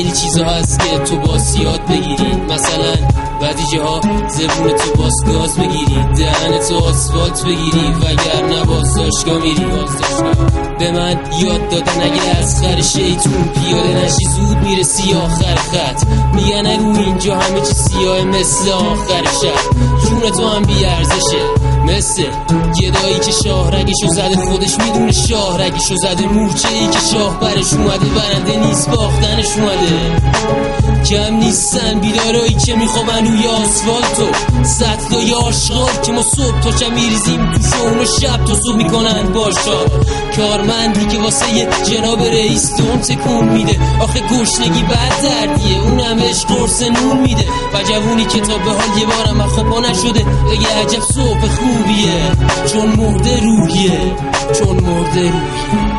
خیلی چیزا هست که تو باز یاد بگیری، مثلا بعضی جاها زبون تو باز گاز بگیری، دهن تو آسفالت بگیری، وگرنه بازداشتگاه میری. به من یاد دادن اگه از خر شیطون پیاده نشی زود میرسی آخر خط. میگن اگه اینجا همه چی سیاه مثل آخر شب، جون تو هم بیارزشه مثل گدایی که شاهرگشو زده، خودش میدونه شاهرگشو زده. مورچه‌ای که شاه برش اومده، برنده نیست باختنش اومده. کم نیستن بیدارایی که میخوابن روی آسفالتو، سطلای آشغال که ما صبح تا شب میریزیم توش، اونو شب تا صبح میکنن باشا. کارمندی که واسه یه جناب رئیس دون تکون میده، آخه گشنگی بد دردیه، اونم بهش قرص نون میده. و جوونی که تا به حال یه بارم خوابا نشده، بگه عجب صبح خوبیه، چون مرده روحیه، چون مرده روحیه.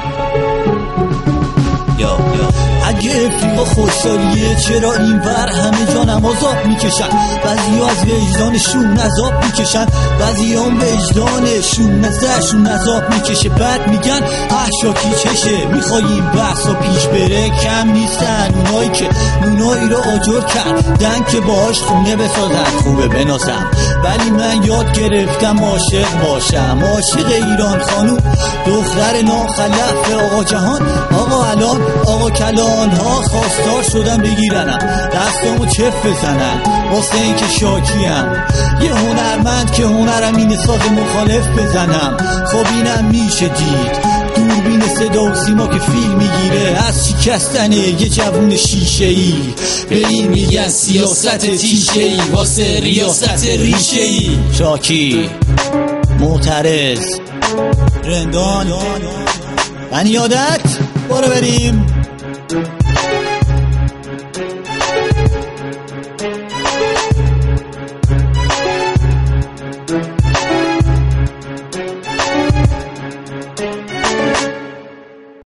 اگه فیلم خوشحالیه چرا این ور همه جا نماز آب میکشن؟ بعضی از وجدانشون عذاب میکشن، بعضی هم وجدانشون ازشون عذاب میکشه. بعد میگن احشاکی چشه، میخواییم بحثا پیش بره. کم نیستن اونایی که نونایی رو آجر کردن که باهاش خونه بسازن، خوبه بناسم. ولی من یاد گرفتم عاشق باشم، عاشق ایران خانوم، دختر ناخلف آقا جهان. آقا الان آقا کلان ها خواستار شدن بگیرنم، دستامو چف بزنن واسه این که شاکیم. یه هنرمند که هنرم اینه ساز مخالف بزنم. خب اینم میشه دید، دوربین صدا و سیما که فیلم میگیره از شکستن یه جوون شیشه ای. به این میگن سیاست تیشه ای واسه ریاست ریشه ای. شاکی، معترض، رندان، بنیادت، برو بریم.